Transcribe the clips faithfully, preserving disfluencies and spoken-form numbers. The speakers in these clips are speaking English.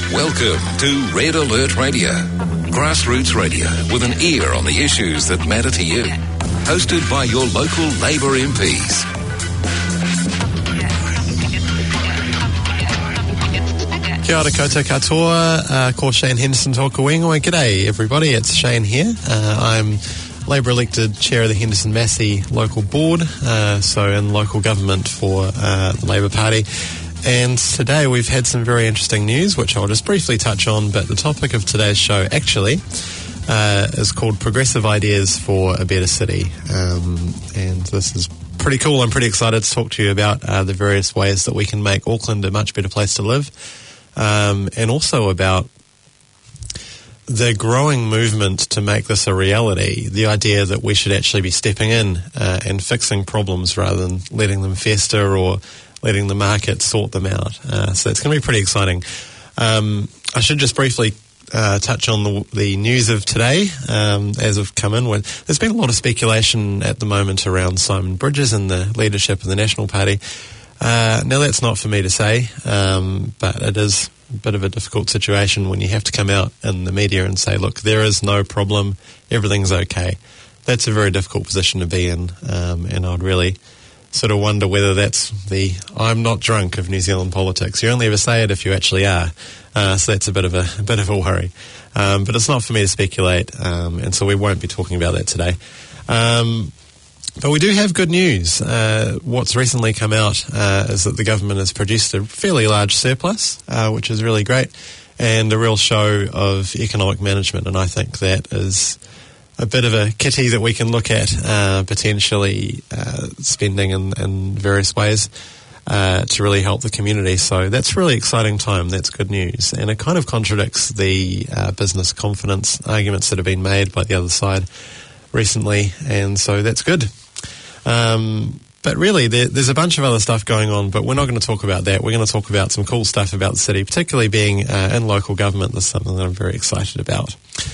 Welcome to Red Alert Radio, grassroots radio with an ear on the issues that matter to you. Hosted by your local Labour M Ps. Kia ora koutou katoa, uh, ko Shane Henderson tōku ingoa. G'day everybody, it's Shane here. Uh, I'm Labour elected chair of the Henderson Massey local board, uh, so in local government for uh, the Labour Party. And today we've had some very interesting news, which I'll just briefly touch on, but the topic of today's show actually uh, is called Progressive Ideas for a Better City. Um, and this is pretty cool. I'm pretty excited to talk to you about uh, the various ways that we can make Auckland a much better place to live, um, and also about the growing movement to make this a reality, the idea that we should actually be stepping in uh, and fixing problems rather than letting them fester or letting the market sort them out. Uh, so it's going to be pretty exciting. Um, I should just briefly uh, touch on the, the news of today um, as I've come in. With, there's been a lot of speculation at the moment around Simon Bridges and the leadership of the National Party. Uh, now, that's not for me to say, um, but it is a bit of a difficult situation when you have to come out in the media and say, look, there is no problem, everything's okay. That's a very difficult position to be in, um, and I'd really sort of wonder whether that's the I'm not drunk of New Zealand politics. You only ever say it if you actually are. Uh, so that's a bit of a, a bit of a worry. Um, but it's not for me to speculate, um, and so we won't be talking about that today. Um, but we do have good news. Uh, what's recently come out uh, is that the government has produced a fairly large surplus, uh, which is really great, and a real show of economic management, and I think that is a bit of a kitty that we can look at uh, potentially uh, spending in, in various ways uh, to really help the community. So that's a really exciting time. That's good news. And it kind of contradicts the uh, business confidence arguments that have been made by the other side recently. And so that's good. Um, but really, there, there's a bunch of other stuff going on, but we're not going to talk about that. We're going to talk about some cool stuff about the city, particularly being uh, in local government. That's something that I'm very excited about.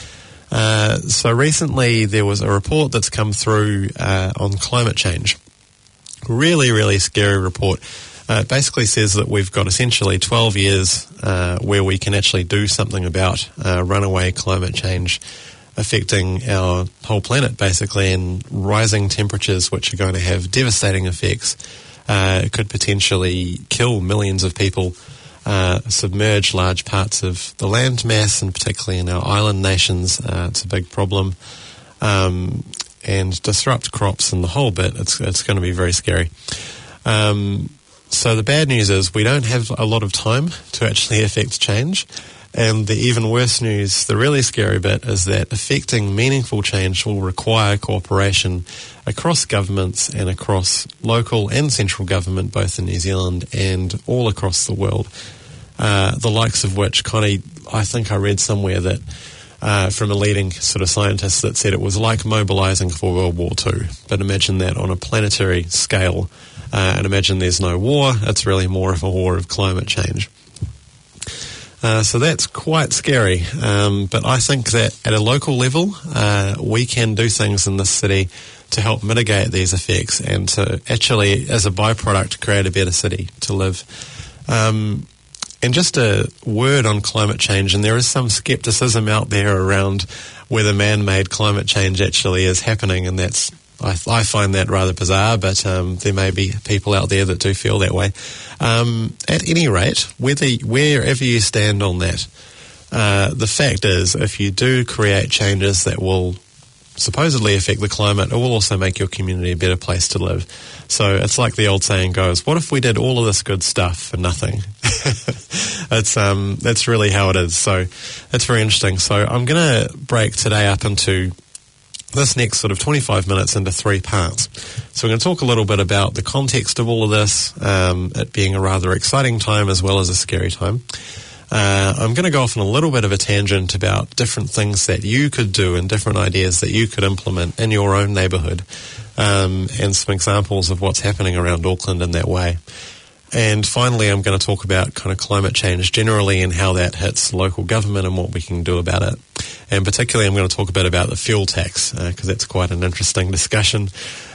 Uh, so recently there was a report that's come through uh, on climate change. Really, really scary report. Uh, it basically says that we've got essentially twelve years uh, where we can actually do something about uh, runaway climate change affecting our whole planet, basically, and rising temperatures which are going to have devastating effects. Uh, it could potentially kill millions of people, Uh, submerge large parts of the land mass, and particularly in our island nations, uh, it's a big problem, um, and disrupt crops and the whole bit. It's it's going to be very scary. Um, so the bad news is we don't have a lot of time to actually affect change, and the even worse news, the really scary bit, is that affecting meaningful change will require cooperation across governments and across local and central government, both in New Zealand and all across the world. Uh, the likes of which, Connie, I think I read somewhere that uh, from a leading sort of scientist that said it was like mobilising for World War Two. But imagine that on a planetary scale, uh, and imagine there's no war. It's really more of a war of climate change. Uh, so that's quite scary. Um, but I think that at a local level, uh, we can do things in this city to help mitigate these effects and to actually, as a byproduct, create a better city to live. Um, and just a word on climate change, and there is some scepticism out there around whether man-made climate change actually is happening, and that's I, I find that rather bizarre, but um, there may be people out there that do feel that way. Um, at any rate, whether wherever you stand on that, uh, the fact is, if you do create changes that will supposedly affect the climate, it will also make your community a better place to live. So it's like the old saying goes, what if we did all of this good stuff for nothing? It's um, that's really how it is. So it's very interesting. So I'm going to break today up into this next sort of twenty-five minutes into three parts. So we're going to talk a little bit about the context of all of this, um, it being a rather exciting time as well as a scary time. Uh, I'm going to go off on a little bit of a tangent about different things that you could do and different ideas that you could implement in your own neighbourhood, um, and some examples of what's happening around Auckland in that way. And finally, I'm going to talk about kind of climate change generally and how that hits local government and what we can do about it. And particularly, I'm going to talk a bit about the fuel tax, because uh, that's quite an interesting discussion.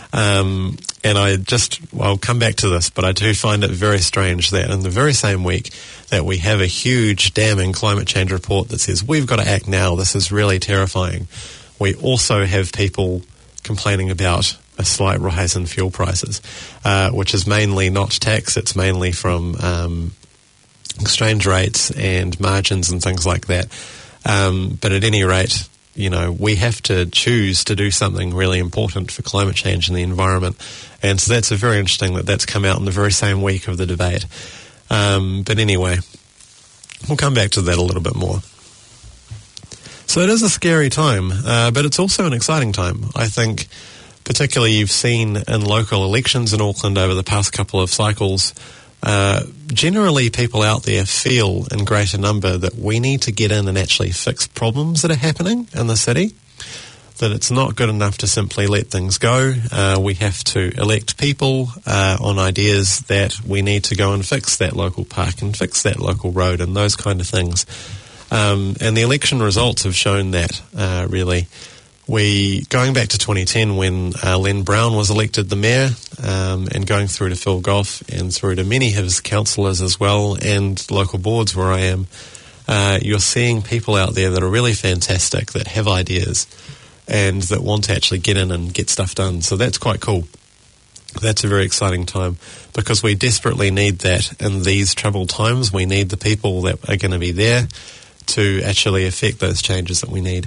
Um, and I just, well, I'll come back to this, but I do find it very strange that in the very same week that we have a huge damning climate change report that says we've got to act now, this is really terrifying, we also have people complaining about a slight rise in fuel prices, uh, which is mainly not tax, it's mainly from um, exchange rates and margins and things like that. Um, but at any rate, you know, we have to choose to do something really important for climate change and the environment. And so that's a very interesting that that's come out in the very same week of the debate. Um, but anyway, we'll come back to that a little bit more. So it is a scary time, uh, but it's also an exciting time. I think particularly you've seen in local elections in Auckland over the past couple of cycles, uh, generally people out there feel in greater number that we need to get in and actually fix problems that are happening in the city, that it's not good enough to simply let things go. Uh, we have to elect people uh, on ideas that we need to go and fix that local park and fix that local road and those kind of things. Um, and the election results have shown that, uh, really. We, going back to twenty ten when uh, Len Brown was elected the mayor, um, and going through to Phil Goff and through to many of his councillors as well and local boards where I am, uh, you're seeing people out there that are really fantastic, that have ideas and that want to actually get in and get stuff done. So that's quite cool. That's a very exciting time because we desperately need that in these troubled times. We need the people that are going to be there to actually affect those changes that we need.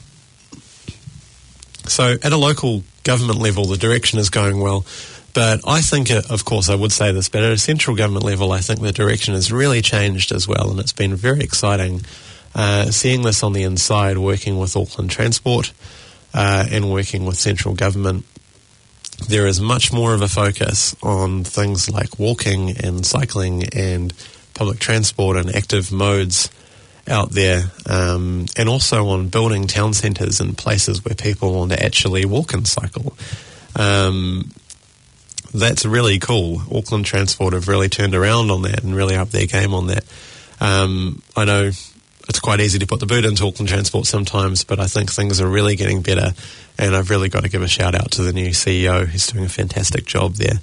So at a local government level, the direction is going well. But I think, uh, of course, I would say this, but at a central government level, I think the direction has really changed as well. And it's been very exciting uh, seeing this on the inside, working with Auckland Transport uh, and working with central government. There is much more of a focus on things like walking and cycling and public transport and active modes out there, um, and also on building town centres and places where people want to actually walk and cycle. Um, that's really cool. Auckland Transport have really turned around on that and really upped their game on that. Um, I know it's quite easy to put the boot into Auckland Transport sometimes, but I think things are really getting better, and I've really got to give a shout out to the new C E O who's doing a fantastic job there.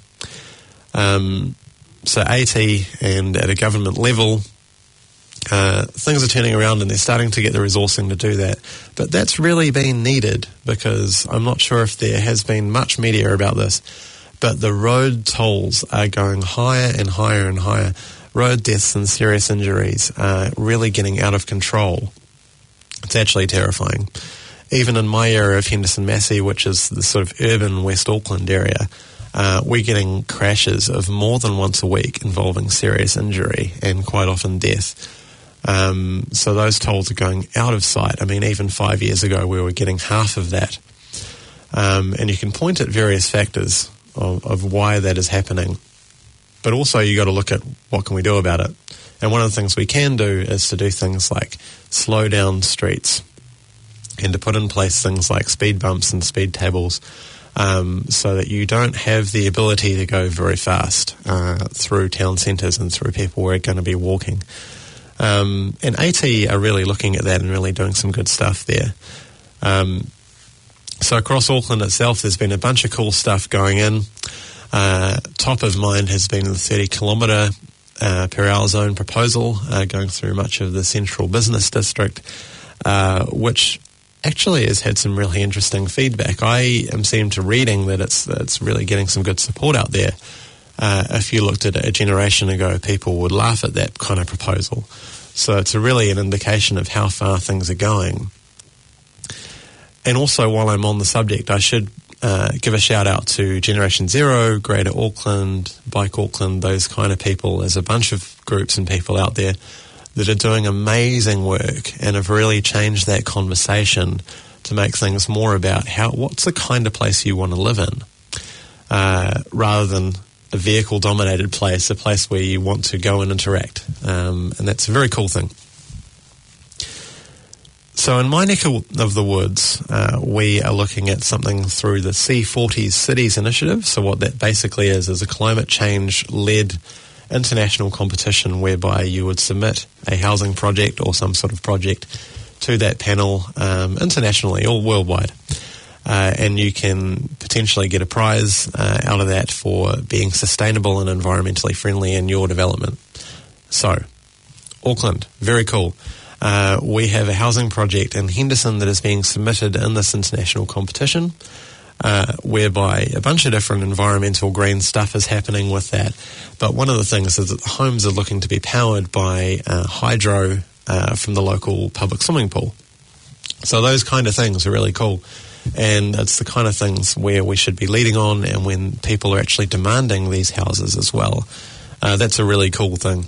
Um, so AT and at a government level, Uh, things are turning around and they're starting to get the resourcing to do that. But that's really been needed because I'm not sure if there has been much media about this, but the road tolls are going higher and higher and higher. Road deaths and serious injuries are really getting out of control. It's actually terrifying. Even in my area of Henderson Massey, which is the sort of urban West Auckland area, uh, we're getting crashes of more than once a week involving serious injury and quite often death. Um, so those tolls are going out of sight. I mean, even five years ago, we were getting half of that. Um, and you can point at various factors of, of why that is happening. But also you got to look at what can we do about it. And one of the things we can do is to do things like slow down streets and to put in place things like speed bumps and speed tables, um, so that you don't have the ability to go very fast uh, through town centres and through people who are going to be walking. Um, and AT are really looking at that and really doing some good stuff there. Um, so across Auckland itself, there's been a bunch of cool stuff going in. Uh, top of mind has been the thirty kilometre uh, per hour zone proposal uh, going through much of the central business district, uh, which actually has had some really interesting feedback. I am seem to reading that it's, that it's really getting some good support out there. Uh, if you looked at it a generation ago, people would laugh at that kind of proposal. So it's a really an indication of how far things are going. And also, while I'm on the subject, I should uh, give a shout out to Generation Zero, Greater Auckland, Bike Auckland, those kind of people. There's a bunch of groups and people out there that are doing amazing work and have really changed that conversation to make things more about how what's the kind of place you want to live in, uh, rather than a vehicle-dominated place, a place where you want to go and interact. Um, and that's a very cool thing. So in my neck of the woods, uh, we are looking at something through the C forty Cities Initiative. So what that basically is, is a climate change-led international competition whereby you would submit a housing project or some sort of project to that panel um, internationally or worldwide. uh, and you can potentially get a prize uh, out of that for being sustainable and environmentally friendly in your development. So, Auckland, very cool. Uh, we have a housing project in Henderson that is being submitted in this international competition, uh, whereby a bunch of different environmental green stuff is happening with that. But one of the things is that the homes are looking to be powered by uh, hydro uh, from the local public swimming pool. So those kind of things are really cool. And it's the kind of things where we should be leading on, and when people are actually demanding these houses as well. Uh, that's a really cool thing.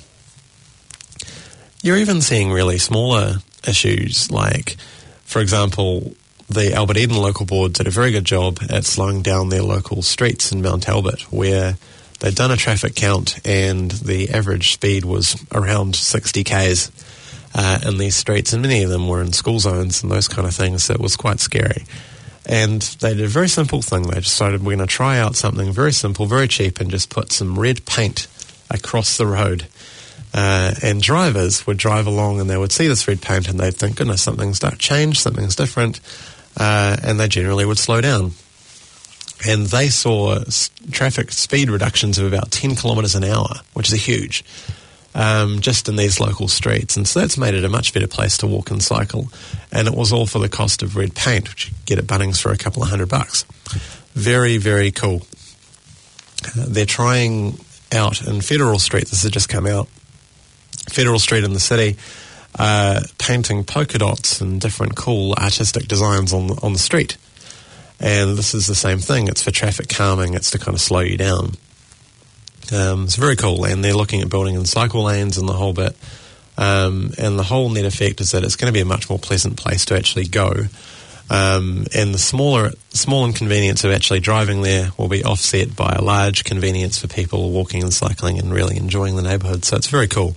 You're even seeing really smaller issues, like, for example, the Albert Eden Local Board did a very good job at slowing down their local streets in Mount Albert, where they'd done a traffic count and the average speed was around sixty kays uh, in these streets, and many of them were in school zones and those kind of things, so it was quite scary. And they did a very simple thing. They decided we're going to try out something very simple, very cheap, and just put some red paint across the road. Uh, and drivers would drive along and they would see this red paint and they'd think, goodness, something's changed, something's different, uh, and they generally would slow down. And they saw s- traffic speed reductions of about ten kilometres an hour, which is huge, um, just in these local streets. And so that's made it a much better place to walk and cycle. And it was all for the cost of red paint, which you get at Bunnings for a couple of hundred bucks. Very, very cool. Uh, they're trying out in Federal Street, this has just come out, Federal Street in the city, uh, painting polka dots and different cool artistic designs on the, on the street. And this is the same thing. It's for traffic calming. It's to kind of slow you down. Um, it's very cool. And they're looking at building in cycle lanes and the whole bit. Um, and the whole net effect is that it's going to be a much more pleasant place to actually go. Um, and the smaller, small inconvenience of actually driving there will be offset by a large convenience for people walking and cycling and really enjoying the neighbourhood. So it's very cool.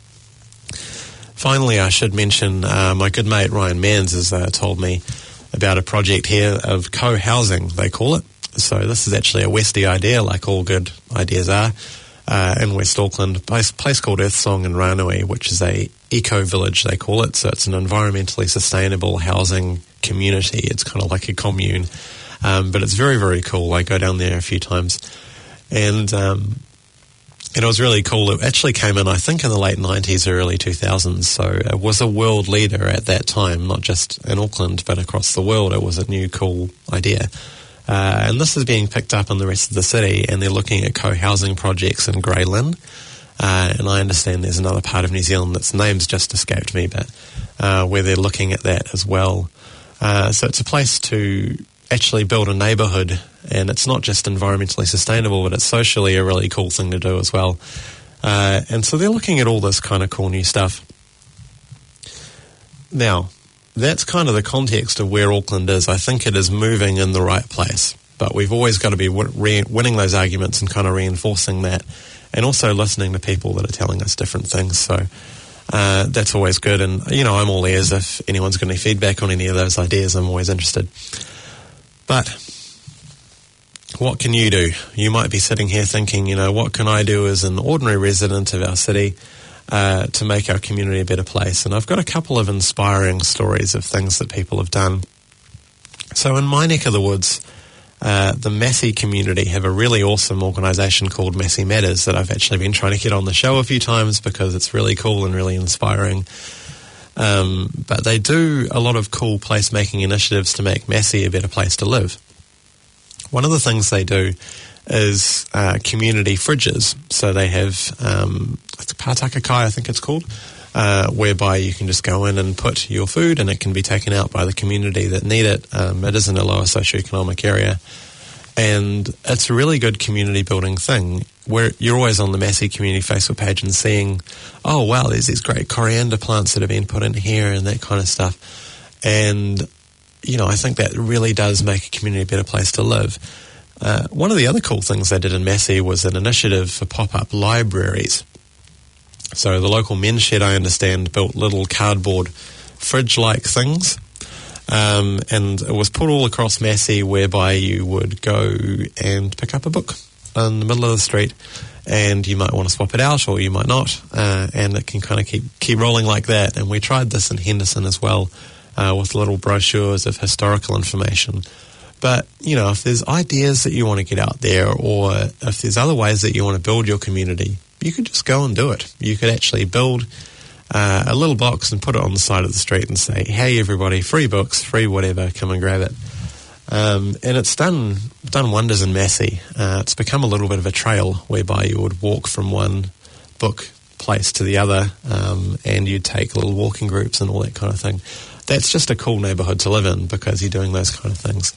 Finally, I should mention uh, my good mate Ryan Manns has uh, told me about a project here of co-housing, they call it. So this is actually a Westie idea, like all good ideas are, uh, in West Auckland, a place, place called Earthsong in Ranui, which is a eco-village, they call it. So it's an environmentally sustainable housing community. It's kind of like a commune, um, but it's very, very cool. I go down there a few times, and um, it was really cool. It actually came in, I think, in the late nineties or early two thousands, so it was a world leader at that time, not just in Auckland, but across the world. It was a new, cool idea. Uh, and this is being picked up in the rest of the city, and they're looking at co-housing projects in Grey Lynn. Uh, and I understand there's another part of New Zealand that's name's just escaped me, but uh, where they're looking at that as well. Uh, so it's a place to actually build a neighbourhood, and it's not just environmentally sustainable, but it's socially a really cool thing to do as well. Uh, and so they're looking at all this kind of cool new stuff. Now, that's kind of the context of where Auckland is. I think it is moving in the right place, but we've always got to be re- winning those arguments and kind of reinforcing that, and also listening to people that are telling us different things. So uh, that's always good. And, you know, I'm all ears if anyone's got any feedback on any of those ideas. I'm always interested. But what can you do? You might be sitting here thinking, you know, what can I do as an ordinary resident of our city uh, to make our community a better place? And I've got a couple of inspiring stories of things that people have done. So in my neck of the woods, uh, the Massey community have a really awesome organisation called Massey Matters that I've actually been trying to get on the show a few times because it's really cool and really inspiring. Um, but they do a lot of cool place-making initiatives to make Massey a better place to live. One of the things they do is uh, community fridges. So they have um, Pātaka Kai, I think it's called, uh, whereby you can just go in and put your food and it can be taken out by the community that need it. Um, it is in a lower socioeconomic area. And it's a really good community building thing where you're always on the Massey Community Facebook page and seeing, oh, wow, there's these great coriander plants that have been put in here and that kind of stuff. And, you know, I think that really does make a community a better place to live. Uh, one of the other cool things they did in Massey was an initiative for pop-up libraries. So the local men's shed, I understand, built little cardboard fridge-like things. Um, and it was put all across Massey whereby you would go and pick up a book in the middle of the street, and you might want to swap it out or you might not, uh, and it can kind of keep keep rolling like that. And we tried this in Henderson as well, uh, with little brochures of historical information. But, you know, if there's ideas that you want to get out there, or if there's other ways that you want to build your community, you could just go and do it. You could actually build uh, a little box and put it on the side of the street and say, hey, everybody, free books, free whatever, come and grab it. Um, and it's done done wonders in Massey. Uh, it's become a little bit of a trail whereby you would walk from one book place to the other, um, and you'd take little walking groups and all that kind of thing. That's just a cool neighbourhood to live in because you're doing those kind of things.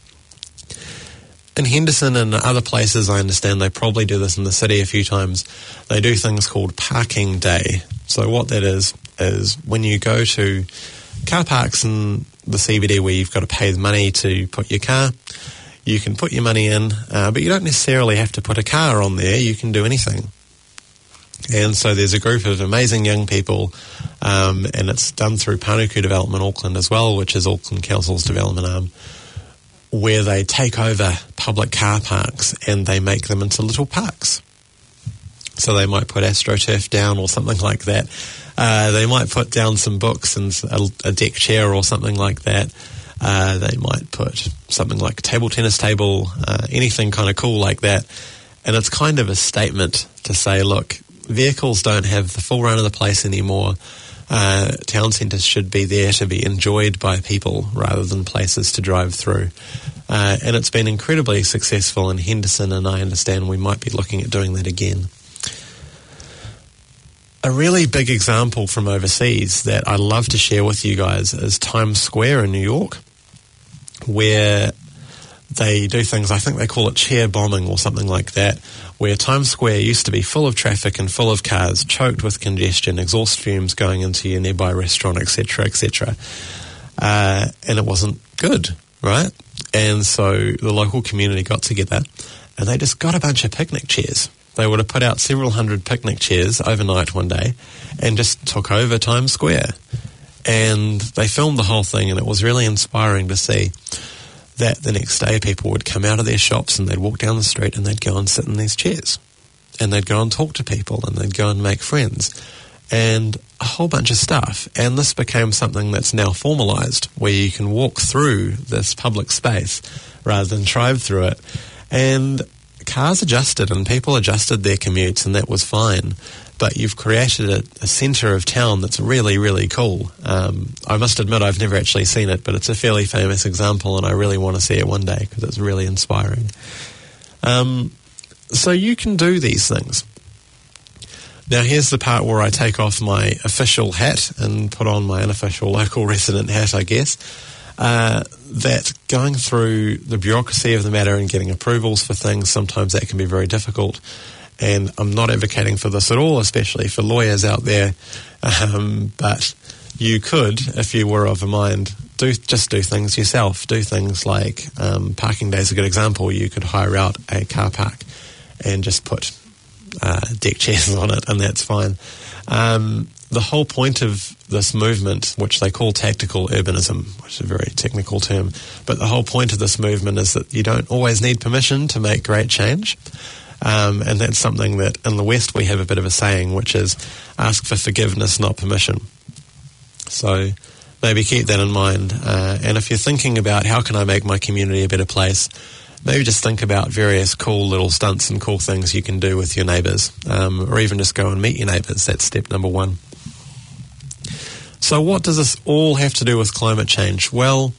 In Henderson and other places, I understand they probably do this in the city a few times. They do things called Parking Day. So what that is, is when you go to car parks in the C B D where you've got to pay the money to put your car, you can put your money in, uh, but you don't necessarily have to put a car on there. You can do anything. And so there's a group of amazing young people, um, and it's done through Panuku Development Auckland as well, which is Auckland Council's development arm, where they take over public car parks and they make them into little parks. So they might put AstroTurf down or something like that. Uh, they might put down some books and a, a deck chair or something like that. Uh, they might put something like a table tennis table, uh, anything kind of cool like that. And it's kind of a statement to say, look, vehicles don't have the full run of the place anymore. Uh, town centres should be there to be enjoyed by people rather than places to drive through. Uh, and it's been incredibly successful in Henderson, and I understand we might be looking at doing that again. A really big example from overseas that I love to share with you guys is Times Square in New York, where they do things, I think they call it chair bombing or something like that, where Times Square used to be full of traffic and full of cars, choked with congestion, exhaust fumes going into your nearby restaurant, et cetera, et cetera. Uh, and it wasn't good, right? And so the local community got together and they just got a bunch of picnic chairs. They would have put out several hundred picnic chairs overnight one day and just took over Times Square. And they filmed the whole thing, and it was really inspiring to see that the next day people would come out of their shops and they'd walk down the street and they'd go and sit in these chairs. And they'd go and talk to people and they'd go and make friends and a whole bunch of stuff. And this became something that's now formalised, where you can walk through this public space rather than drive through it. And cars adjusted and people adjusted their commutes, and that was fine. But you've created a, a centre of town that's really, really cool. Um, I must admit I've never actually seen it, but it's a fairly famous example, and I really want to see it one day because it's really inspiring. Um, so you can do these things. Now here's the part where I take off my official hat and put on my unofficial local resident hat, I guess. Uh, that going through the bureaucracy of the matter and getting approvals for things, sometimes that can be very difficult. And I'm not advocating for this at all, especially for lawyers out there. Um, but you could, if you were of a mind, do just do things yourself. Do things like um, Parking Day is a good example. You could hire out a car park and just put uh, deck chairs on it, and that's fine. Um, the whole point of this movement, which they call tactical urbanism, which is a very technical term, but the whole point of this movement is that you don't always need permission to make great change. Um, and that's something that in the West we have a bit of a saying, which is ask for forgiveness, not permission. So maybe keep that in mind. Uh, and if you're thinking about how can I make my community a better place, maybe just think about various cool little stunts and cool things you can do with your neighbours, um, or even just go and meet your neighbours. That's step number one. So what does this all have to do with climate change? Well,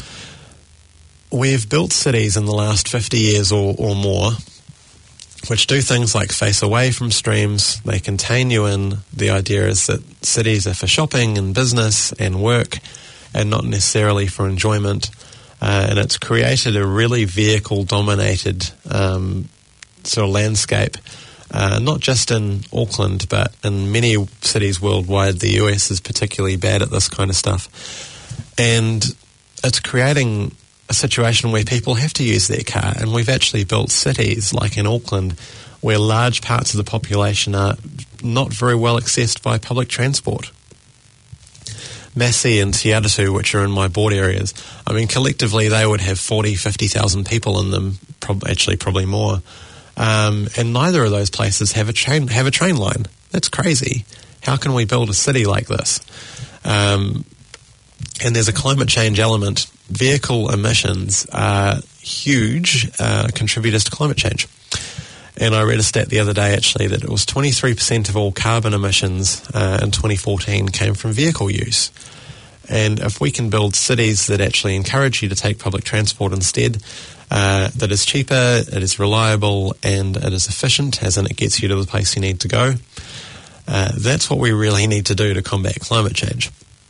we've built cities in the last fifty years or, or more which do things like face away from streams. They contain you in. The idea is that cities are for shopping and business and work and not necessarily for enjoyment. Uh, and it's created a really vehicle-dominated um, sort of landscape, uh, not just in Auckland, but in many cities worldwide. The U S is particularly bad at this kind of stuff. And it's creating a situation where people have to use their car, and we've actually built cities like in Auckland where large parts of the population are not very well accessed by public transport. Massey and Te Atatu, which are in my board areas, I mean, collectively they would have forty, fifty thousand people in them, prob- actually probably more. Um, and neither of those places have a train have a train line. That's crazy. How can we build a city like this? Um, and there's a climate change element vehicle emissions are huge uh, contributors to climate change. And I read a stat the other day, actually, that it was twenty-three percent of all carbon emissions uh, in twenty fourteen came from vehicle use. And if we can build cities that actually encourage you to take public transport instead, uh, that is cheaper, it is reliable, and it is efficient, as in it gets you to the place you need to go, uh, that's what we really need to do to combat climate change.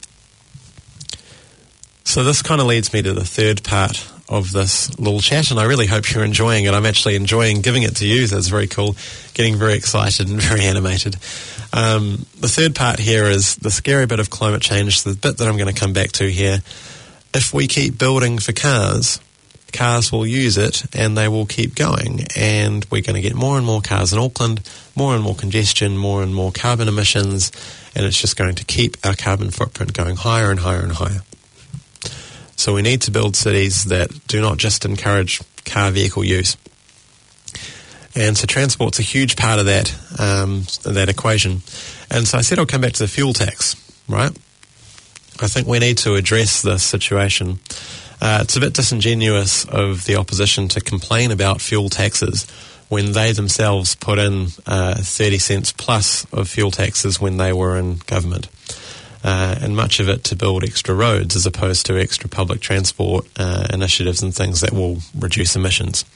So this kind of leads me to the third part of this little chat, and I really hope you're enjoying it. I'm actually enjoying giving it to you. That's very cool. Getting very excited and very animated. Um, the third part here is the scary bit of climate change, the bit that I'm going to come back to here. If we keep building for cars, cars will use it and they will keep going, and we're going to get more and more cars in Auckland, more and more congestion, more and more carbon emissions, and it's just going to keep our carbon footprint going higher and higher and higher. So we need to build cities that do not just encourage car vehicle use. And so transport's a huge part of that um, that equation. And so I said I'll come back to the fuel tax, right? I think we need to address this situation. Uh, it's a bit disingenuous of the opposition to complain about fuel taxes when they themselves put in uh, thirty cents plus of fuel taxes when they were in government. Uh, and much of it to build extra roads as opposed to extra public transport uh, initiatives and things that will reduce emissions.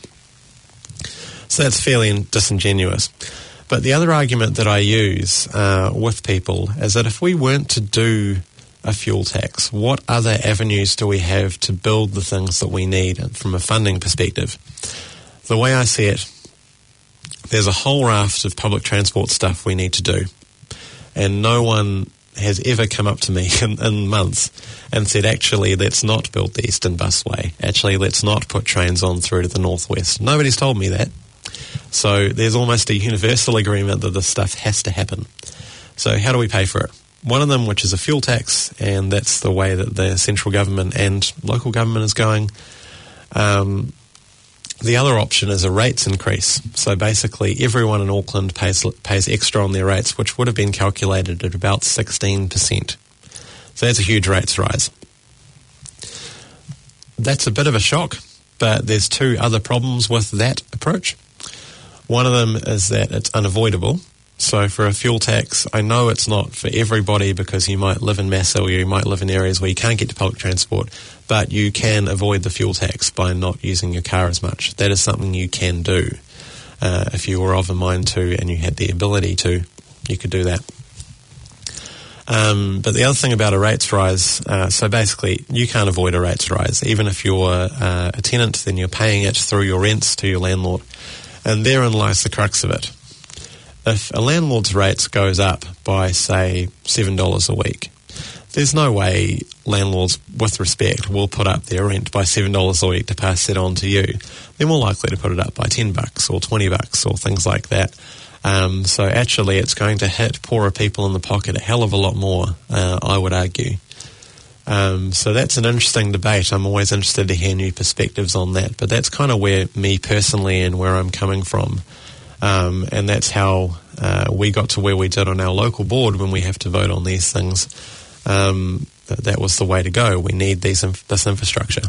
So that's fairly disingenuous. But the other argument that I use uh, with people is that if we weren't to do a fuel tax, what other avenues do we have to build the things that we need from a funding perspective? The way I see it, there's a whole raft of public transport stuff we need to do. And no one has ever come up to me in, in months and said, actually, let's not build the Eastern Busway. Actually, let's not put trains on through to the northwest. Nobody's told me that. So there's almost a universal agreement that this stuff has to happen. So how do we pay for it? One of them, which is a fuel tax, and that's the way that the central government and local government is going. Um, The other option is a rates increase. So basically everyone in Auckland pays pays extra on their rates, which would have been calculated at about sixteen percent. So that's a huge rates rise. That's a bit of a shock, but there's two other problems with that approach. One of them is that it's unavoidable. So for a fuel tax, I know it's not for everybody because you might live in Massey or you might live in areas where you can't get to public transport, but you can avoid the fuel tax by not using your car as much. That is something you can do. Uh, if you were of a mind to and you had the ability to, you could do that. Um, but the other thing about a rates rise, uh, so basically you can't avoid a rates rise. Even if you're uh, a tenant, then you're paying it through your rents to your landlord. And therein lies the crux of it. If a landlord's rates goes up by, say, seven dollars a week, there's no way landlords, with respect, will put up their rent by seven dollars a week to pass it on to you. They're more likely to put it up by ten bucks or twenty bucks or things like that. Um, so actually it's going to hit poorer people in the pocket a hell of a lot more, uh, I would argue. Um, so that's an interesting debate. I'm always interested to hear new perspectives on that. But that's kind of where me personally and where I'm coming from. Um, and that's how uh, we got to where we did on our local board when we have to vote on these things. Um, that, that was the way to go. We need these inf- this infrastructure.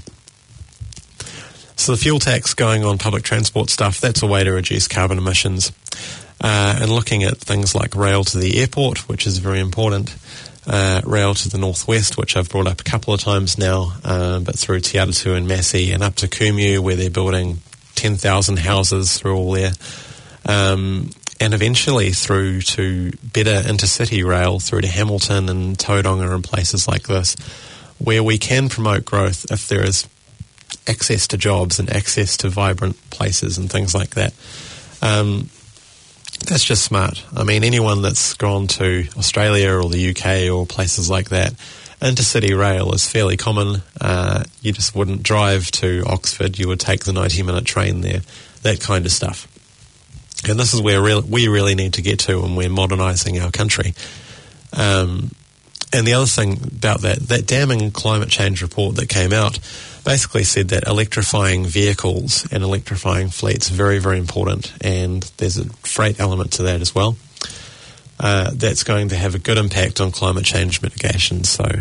So the fuel tax going on public transport stuff, that's a way to reduce carbon emissions. Uh, and looking at things like rail to the airport, which is very important. Uh, rail to the northwest, which I've brought up a couple of times now, uh, but through Te Atatu and Massey and up to Kumu, where they're building ten thousand houses through all there. Um, and eventually through to better intercity rail through to Hamilton and Tauranga and places like this, where we can promote growth if there is access to jobs and access to vibrant places and things like that. Um, that's just smart. I mean, anyone that's gone to Australia or the U K or places like that, intercity rail is fairly common. Uh, you just wouldn't drive to Oxford. You would take the ninety minute train there, that kind of stuff. And this is where re- we really need to get to when we're modernising our country. Um, and the other thing about that, that damning climate change report that came out basically said that electrifying vehicles and electrifying fleets are very, very important. And there's a freight element to that as well. Uh, that's going to have a good impact on climate change mitigation. So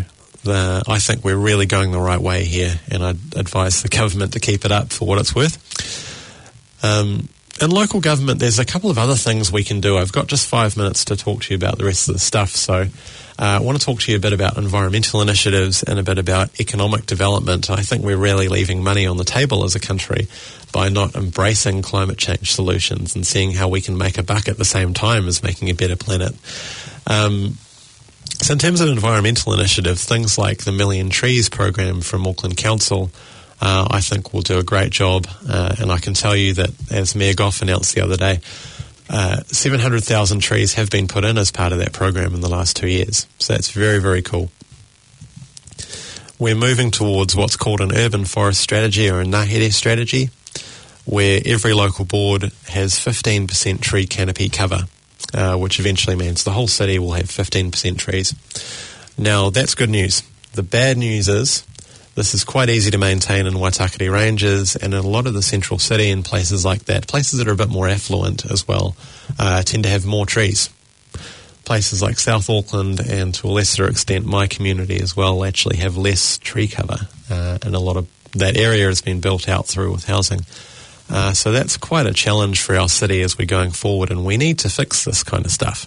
uh, I think we're really going the right way here, and I'd advise the government to keep it up for what it's worth. Um, in local government, there's a couple of other things we can do. I've got just five minutes to talk to you about the rest of the stuff, so uh, I want to talk to you a bit about environmental initiatives and a bit about economic development. I think we're really leaving money on the table as a country by not embracing climate change solutions and seeing how we can make a buck at the same time as making a better planet. Um, so in terms of environmental initiatives, things like the Million Trees program from Auckland Council, uh, I think will do a great job. Uh, and I can tell you that, as Mayor Goff announced the other day, uh, seven hundred thousand trees have been put in as part of that program in the last two years. So that's very, very cool. We're moving towards what's called an urban forest strategy, or a Ngāhere strategy, where every local board has fifteen percent tree canopy cover, uh, which eventually means the whole city will have fifteen percent trees. Now, that's good news. The bad news is this is quite easy to maintain in Waitakere Ranges and in a lot of the central city and places like that. Places that are a bit more affluent as well uh, tend to have more trees. Places like South Auckland and, to a lesser extent, my community as well, actually have less tree cover, uh, and a lot of that area has been built out through with housing. Uh, so that's quite a challenge for our city as we're going forward, and we need to fix this kind of stuff.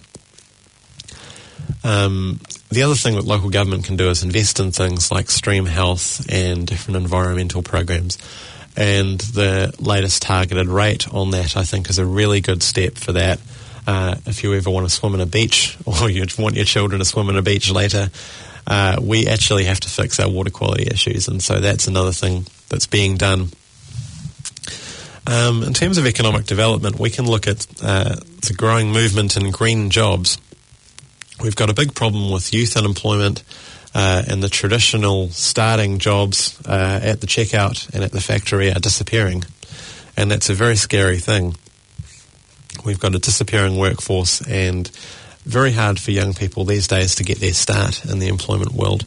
Um, the other thing that local government can do is invest in things like stream health and different environmental programs. And the latest targeted rate on that, I think, is a really good step for that. Uh, if you ever want to swim in a beach, or you want your children to swim in a beach later, uh, we actually have to fix our water quality issues, and so that's another thing that's being done. Um, in terms of economic development, we can look at uh, the growing movement in green jobs. We've got a big problem with youth unemployment, uh, and the traditional starting jobs uh, at the checkout and at the factory are disappearing, and that's a very scary thing. We've got a disappearing workforce, and very hard for young people these days to get their start in the employment world.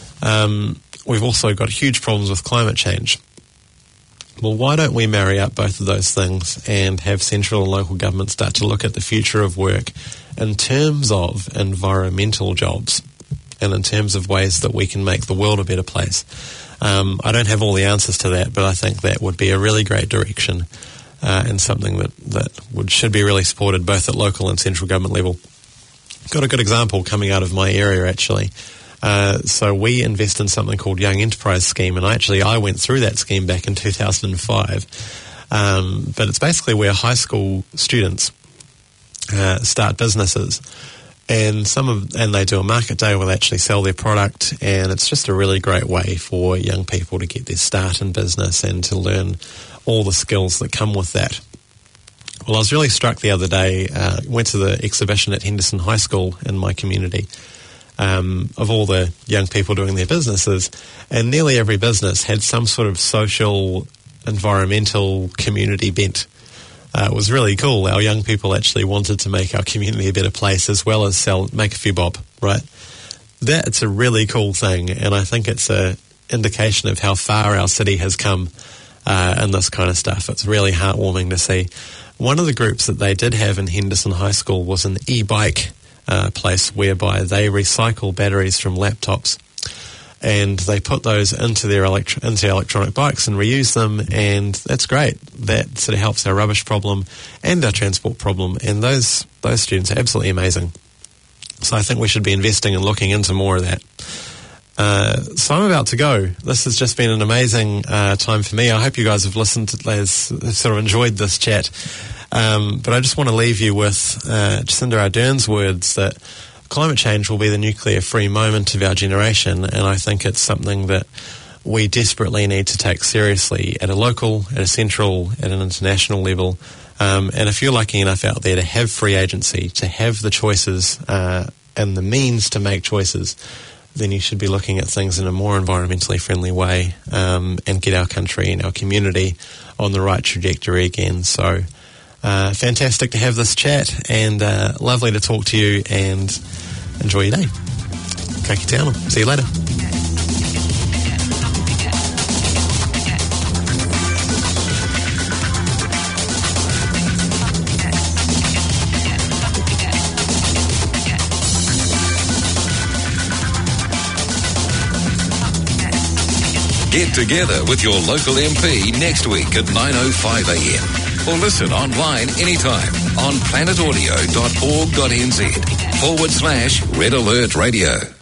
Um, we've also got huge problems with climate change. Well, why don't we marry up both of those things and have central and local government start to look at the future of work in terms of environmental jobs and in terms of ways that we can make the world a better place? Um, I don't have all the answers to that, but I think that would be a really great direction. Uh, and something that, that would should be really supported both at local and central government level. Got a good example coming out of my area, actually. Uh, so we invest in something called Young Enterprise Scheme, and actually I went through that scheme back in two thousand five. Um, but it's basically where high school students uh, start businesses, and some of and they do a market day where they actually sell their product, and it's just a really great way for young people to get their start in business and to learn all the skills that come with that. Well, I was really struck the other day, uh, went to the exhibition at Henderson High School in my community, um, of all the young people doing their businesses, and nearly every business had some sort of social, environmental, community bent. Uh, it was really cool. Our young people actually wanted to make our community a better place as well as sell, make a few bob, right? That's a really cool thing, and I think it's a indication of how far our city has come Uh, and this kind of stuff. It's really heartwarming to see. One of the groups that they did have in Henderson High School was an e-bike uh, place whereby they recycle batteries from laptops, and they put those into their electro- into electronic bikes and reuse them, and that's great. That sort of helps our rubbish problem and our transport problem, and those those students are absolutely amazing. So I think we should be investing and looking into more of that. Uh, so I'm about to go. This has just been an amazing uh, time for me. I hope you guys have listened, to, have sort of enjoyed this chat. Um, but I just want to leave you with uh, Jacinda Ardern's words that climate change will be the nuclear-free moment of our generation, and I think it's something that we desperately need to take seriously at a local, at a central, at an international level. Um, and if you're lucky enough out there to have free agency, to have the choices uh, and the means to make choices, then you should be looking at things in a more environmentally friendly way, um, and get our country and our community on the right trajectory again. So uh, fantastic to have this chat, and uh, lovely to talk to you, and enjoy your day. Ka kite anō. See you later. Get together with your local M P next week at nine oh five a m or listen online anytime on planetaudio dot org dot n z forward slash Red Alert Radio.